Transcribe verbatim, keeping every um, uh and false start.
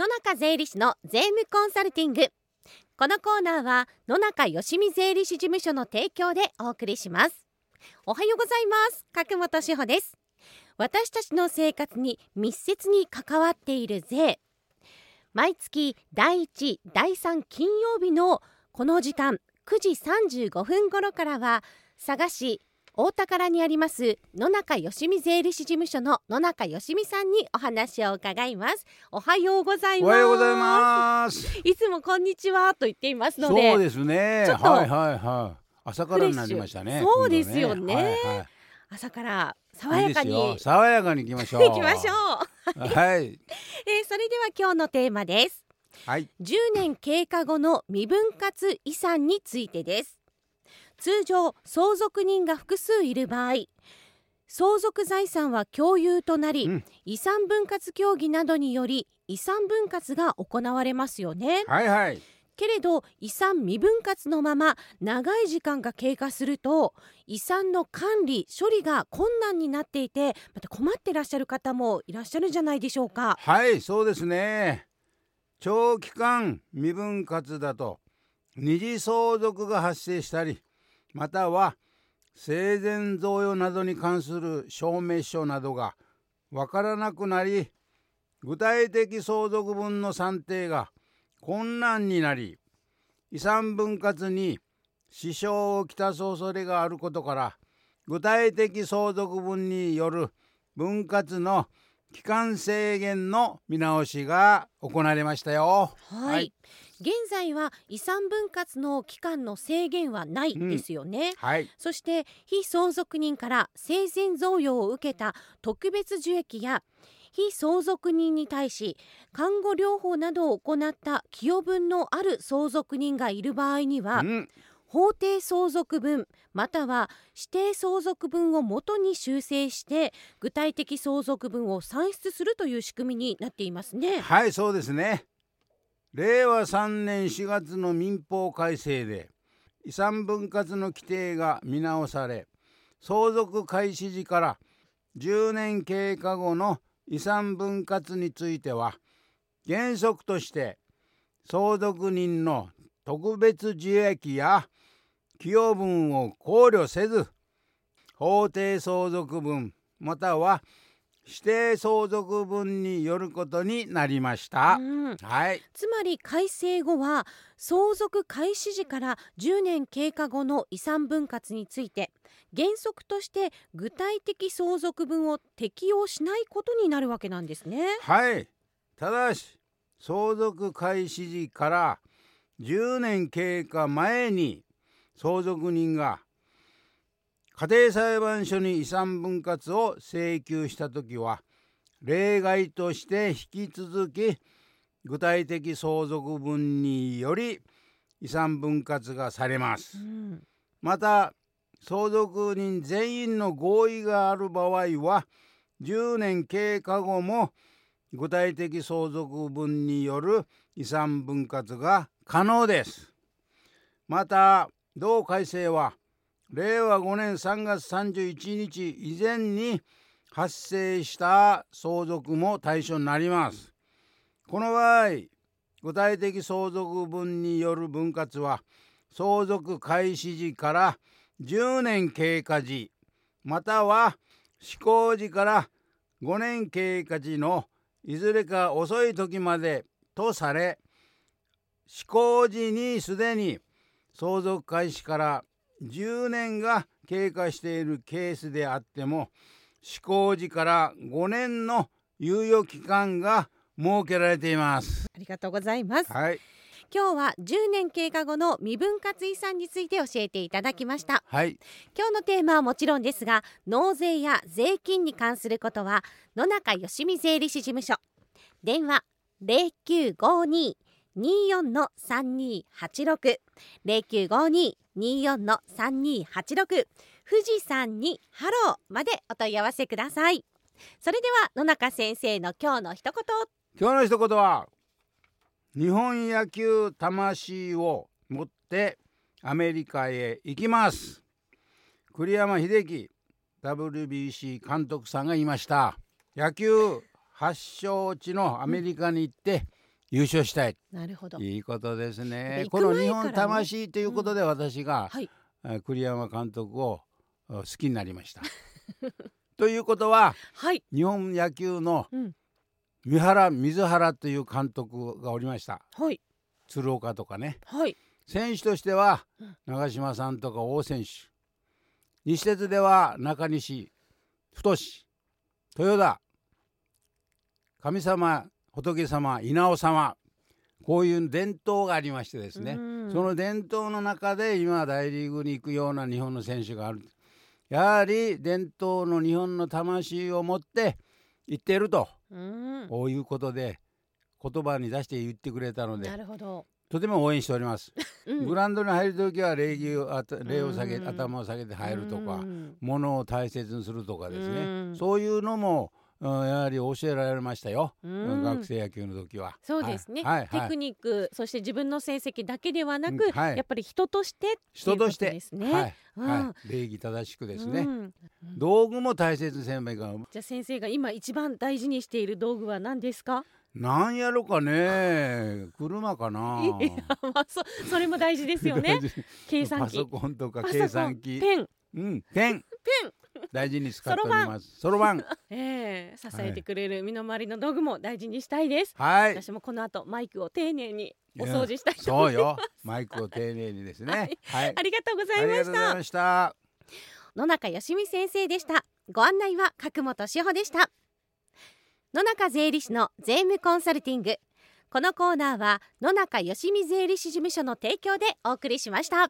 野中税理士の税務コンサルティング。このコーナーは野中よしみ税理士事務所の提供でお送りします。おはようございます。角本志保です。私たちの生活に密接に関わっている税、毎月だいいち、だいさん金曜日のこの時間くじさんじゅうごふん頃からは、佐賀市大田原にあります野中よしみ税理士事務所の野中よしみさんにお話を伺います。おはようございます。 おはようございます。 いつもこんにちはと言っていますので、 そうですね。 ちょっとはいはいはい。朝からになりましたね。 そうですよね、 はいはい、 朝から爽やかにいいですよ。爽やかに行きましょう。 行きましょう。 はい、 えー、それでは今日のテーマです。 はい、 じゅうねん経過後の未分割遺産についてです。通常相続人が複数いる場合、相続財産は共有となり、うん、遺産分割協議などにより遺産分割が行われますよね。 はいはい。 けれど遺産未分割のまま長い時間が経過すると、遺産の管理処理が困難になっていて、また困ってらっしゃる方もいらっしゃるんじゃないでしょうか。 はい、そうですね。長期間未分割だと二次相続が発生したり、または生前贈与などに関する証明書などがわからなくなり、具体的相続分の算定が困難になり、遺産分割に支障をきたす恐れがあることから、具体的相続分による分割の期間制限の見直しが行われましたよ。 はい、はい、現在は遺産分割の期間の制限はないですよね、 うん、はい、 そして被相続人から生前贈与を受けた特別受益や、被相続人に対し看護療法などを行った寄与分のある相続人がいる場合には、うん、法定相続分または指定相続分をもとに修正して具体的相続分を算出するという仕組みになっていますね。 はい、そうですね。れいわさんねんしがつの民法改正で遺産分割の規定が見直され、相続開始時からじゅうねん経過後の遺産分割については、原則として相続人の特別受益や寄与分を考慮せず、法定相続分または指定相続分によることになりました、 うん、 はい、 つまり改正後は相続開始時からじゅうねん経過後の遺産分割について原則として具体的相続分を適用しないことになるわけなんですね。 はい、ただし相続開始時からじゅうねん経過前に相続人が家庭裁判所に遺産分割を請求したときは、例外として引き続き具体的相続分により遺産分割がされます、うん、また相続人全員の合意がある場合はじゅうねん経過後も具体的相続分による遺産分割が可能です。また同改正はれいわごねんさんがつさんじゅういちにち以前に発生した相続も対象になります。この場合、具体的相続分による分割は相続開始時からじゅうねん経過時または施行時からごねん経過時のいずれか遅い時までとされ、施行時にすでに相続開始からじゅうねんが経過しているケースであっても、施行時からごねんの猶予期間が設けられています。 ありがとうございます、 はい、 今日はじゅうねん経過後の未分割遺産について教えていただきました、 はい、 今日のテーマはもちろんですが、納税や税金に関することは野中よしみ税理士事務所、電話 ゼロきゅうごにーにーよんのさんにーはちろく ゼロきゅうごにーにーよんのさんにーはちろく、富士山にハローまでお問い合わせください。それでは野中先生の今日の一言。 今日の一言は、日本野球魂を持ってアメリカへ行きます。栗山英樹 ダブリュービーシー 監督さんが言いました。野球発祥地のアメリカに行って優勝したい。 なるほど。 いいことですね。 行く前からねこの日本魂ということで私が、 はい。 えー栗山監督をえー好きになりましたということははい。 日本野球のうん。 三原水原という監督がおりました。 はい。 鶴岡とかね。 はい。 選手としてはうん長嶋さんとか王選手、西鉄では中西太、豊田、神様仏様、稲尾様、こういう伝統がありましてですね、 うんその伝統の中で今大リーグに行くような日本の選手がある。やはり伝統の日本の魂を持って行っていると、 うん。 こういうことで言葉に出して言ってくれたのでなるほど。 とても応援しております。 うんグラウンドに入るときは礼儀をあた礼を下げうん頭を下げて入るとか、 うん物を大切にするとかですね、 うんそういうのも、うん、やはり教えられましたよ、 うん学生野球の時は。 そうですね、 はいはいはいテクニック、そして自分の成績だけではなく、 うんはいやっぱり人としてっていう人としてことですね。 はいうんはい、礼儀正しくですね、 うん道具も大切にせんばいかん。 じゃあ先生が今一番大事にしている道具は何ですか？ なんやろかね、車かな。 いやまあ、そ, それも大事ですよね。計算機、 パソコンとかパソコン計算機、 ペン、 うん、ペンペン、 大事に使っております。そろばん、 えー、支えてくれる身の回りの道具も大事にしたいです。 はい。 私もこの後マイクを丁寧にお掃除したいとそ思います。 うよ、マイクを丁寧にですね。はい。 ありがとうござあいました。 りがとうございました。 野中よしみ先生でした。ご案内は角本志保でした。野中税理士の税務コンサルティング。このコーナーは野中よしみ税理士事務所の提供でお送りしました。